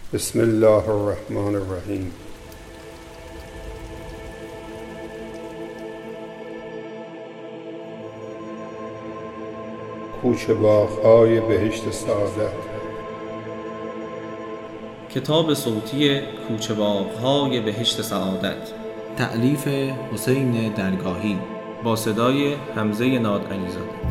بسم الله الرحمن الرحیم. کوچه باغ‌های بهشت سعادت. کتاب صوتی کوچه باغ‌های بهشت سعادت، تألیف حسین درگاهی، با صدای حمزه نادعلیزاده.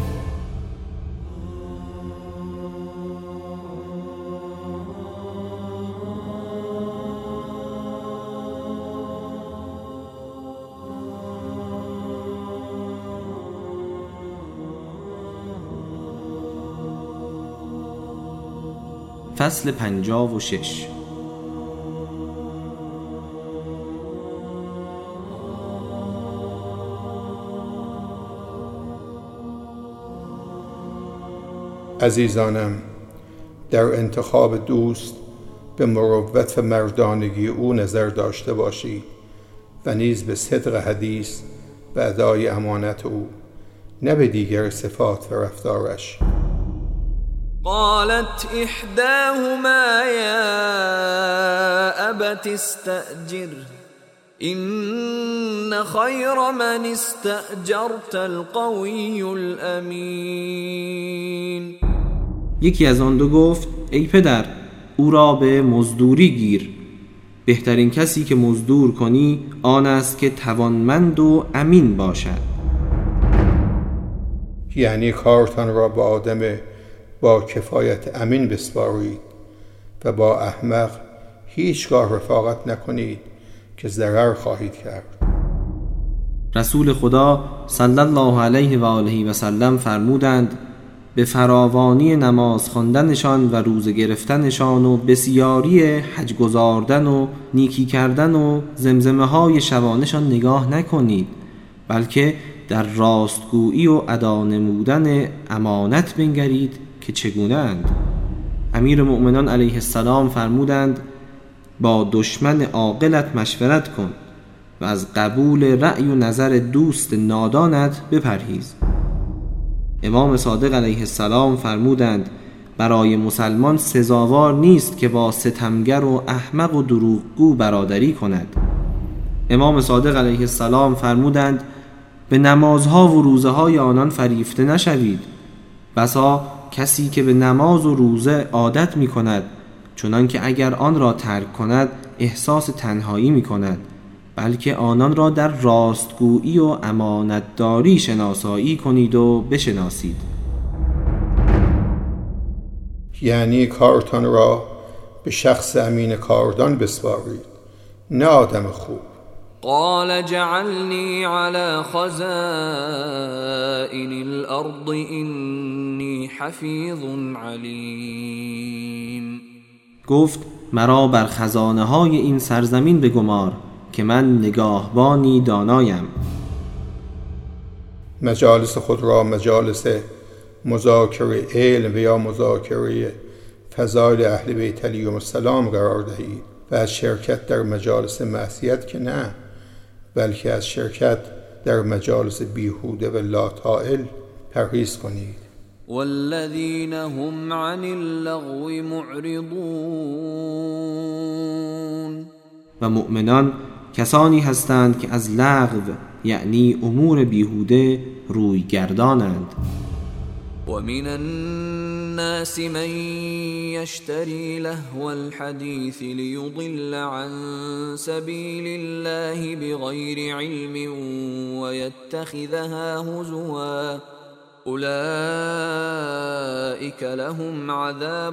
فصل 56. عزیزانم، در انتخاب دوست به مروت و مردانگی او نظر داشته باشید و نیز به صدق حدیث و ادای امانت او، نه به دیگر صفات و رفتارش. قالت إحداهما يا أبت استأجر إن خير من استأجرت القوي الأمين. یکی از آن دو گفت: ای پدر، او را به مزدوری گیر. بهترین کسی که مزدور کنی آن است که توانمند و امین باشد. یعنی کارتان را با آدم با کفایت امین بسپارید و با احمق هیچگاه رفاقت نکنید که ضرر خواهید کرد. رسول خدا صلی الله علیه و آله و سلم فرمودند: به فراوانی نماز خواندنشان و روزه گرفتنشان و بسیاری حج گزاردن و نیکی کردن و زمزمه های شبانشان نگاه نکنید، بلکه در راستگویی و ادا نمودن امانت بنگرید که چگونه اند. امیر مؤمنان علیه السلام فرمودند: با دشمن عاقلت مشورت کن و از قبول رأی و نظر دوست نادانت بپرهیز. امام صادق علیه السلام فرمودند: برای مسلمان سزاوار نیست که با ستمگر و احمق و دروغگو برادری کند. امام صادق علیه السلام فرمودند: به نمازها و روزه های آنان فریفته نشوید. بسا کسی که به نماز و روزه عادت می کند، چنان که اگر آن را ترک کند احساس تنهایی می کند، بلکه آنان را در راستگویی و امانتداری شناسایی کنید و بشناسید. یعنی کارتان را به شخص امین کاردان بسپارید، نه آدم خوب. قال جعلني على خزائن الأرض إني حفيظ عليم. گفت: مرا بر خزانه های این سرزمین بگمار که من نگاهبانی دانایم. مجالس خود را مجالس مذاکره علم و یا مذاکره فضایل اهل بیت علیهم السلام قرار دهید و از شرکت در مجالس معصیت که نه، بلکه از شرکت در مجالس بیهوده و لاطائل پرهیز کنید. والذین هم عن اللغو معرضون. و مؤمنان کسانی هستند که از لغو یعنی امور بیهوده روی گردانند. ومن الناس من يشتري لهو الحديث ليضل عن سبيل الله بغير علم ويتخذها هزوا أولئك لهم عذاب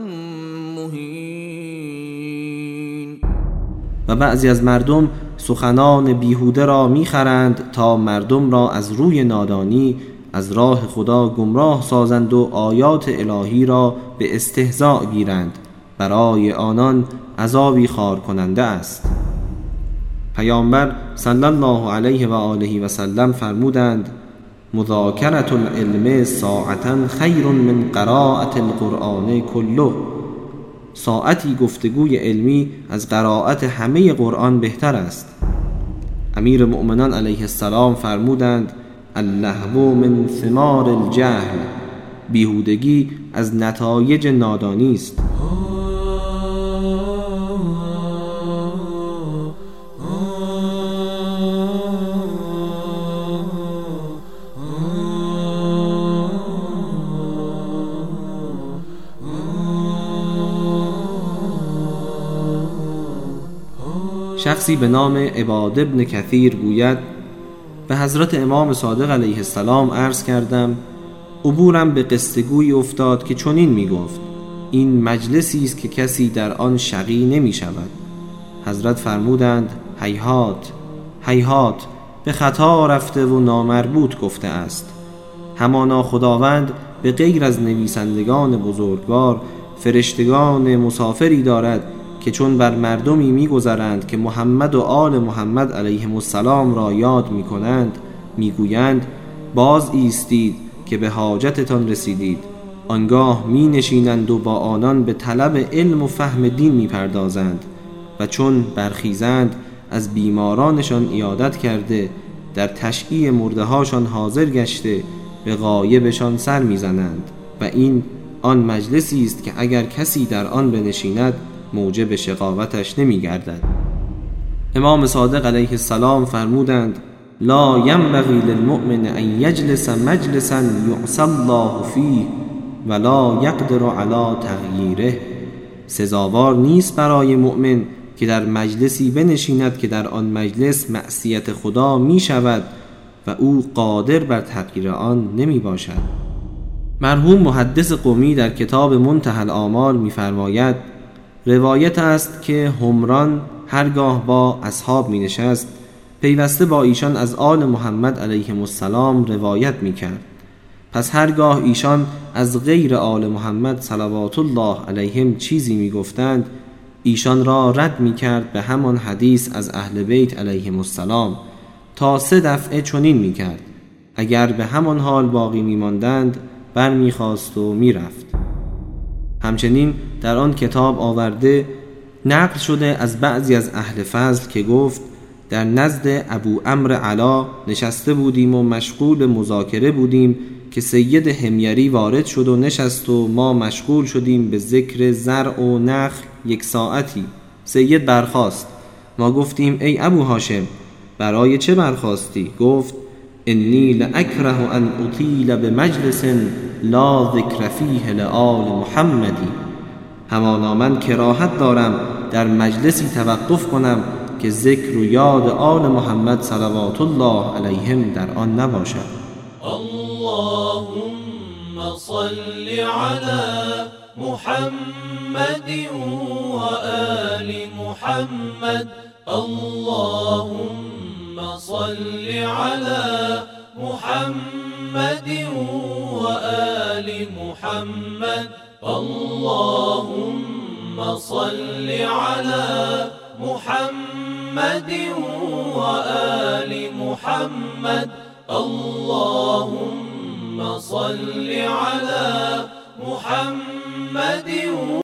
مهين. و بعضی از مردم سخنان بیهوده را میخرند تا مردم را از روی نادانی از راه خدا گمراه سازند و آیات الهی را به استهزاء گیرند. برای آنان عذابی خار کننده است. پیامبر صلی الله علیه و آله و سلم فرمودند: مذاکرة العلم ساعتا خیر من قراءة القرآن کله. ساعتی گفتگوی علمی از قرائت همه قرآن بهتر است. امیر مؤمنان علیه السلام فرمودند: اللهو من ثمار الجهل. بیهودگی از نتایج نادانی است. شخصی به نام عباد ابن کثیر گوید به حضرت امام صادق علیه السلام عرض کردم عبورم به قصه‌گویی افتاد که چنین می گفت این مجلسی است که کسی در آن شقی نمی شود. حضرت فرمودند هیهات هیهات، به خطا رفته و نامربوط گفته است. همانا خداوند به غیر از نویسندگان بزرگوار فرشتگان مسافری دارد که چون بر مردمی می‌گذرند که محمد و آل محمد علیهم السلام را یاد می‌کنند می‌گویند باز ایستید که به حاجتتان رسیدید. آنگاه می‌نشینند و با آنان به طلب علم و فهم دین می‌پردازند و چون برخیزند از بیمارانشان عیادت کرده در تشییع مرده‌هاشان حاضر گشته به غایبشان سر می‌زنند و این آن مجلسی است که اگر کسی در آن بنشیند موجب شقاوتش نمی‌گردد. امام صادق علیه السلام فرمودند لا ینبغی للمؤمن ان یجلس مجلسا یعصی الله فیه ولا یقدر علی تغییره. سزاوار نیست برای مؤمن که در مجلسی بنشیند که در آن مجلس معصیت خدا می شود و او قادر بر تغییر آن نمی باشد. مرحوم محدث قمی در کتاب منتهی الآمال می فرماید روایت است که حمران هرگاه با اصحاب می نشست پیوسته با ایشان از آل محمد علیهم السلام روایت می کرد. پس هرگاه ایشان از غیر آل محمد صلوات الله علیهم چیزی می گفتند ایشان را رد می کرد به همان حدیث از اهل بیت علیهم السلام تا 3 دفعه چنین می کرد. اگر به همان حال باقی می ماندند بر می خواست و می رفت. همچنین در آن کتاب آورده نقل شده از بعضی از اهل فضل که گفت در نزد ابو عمرو علا نشسته بودیم و مشغول مذاکره بودیم که سید حمیری وارد شد و نشست و ما مشغول شدیم به ذکر زرع و نخل 1 ساعتی. سید برخاست. ما گفتیم ای ابو هاشم برای چه برخاستی؟ گفت انی لاکره ان اطیل بمجلس لا ذکر فیه لآل محمدی. همانا من کراهت دارم در مجلسی توقف کنم که ذکر و یاد آل محمد صلوات الله علیهم در آن نباشد. اللهم صل علی محمد و آل محمد. اللهم صل علی محمد و آل محمد. اللهم صل علی محمد و آل محمد. اللهم صل علی محمد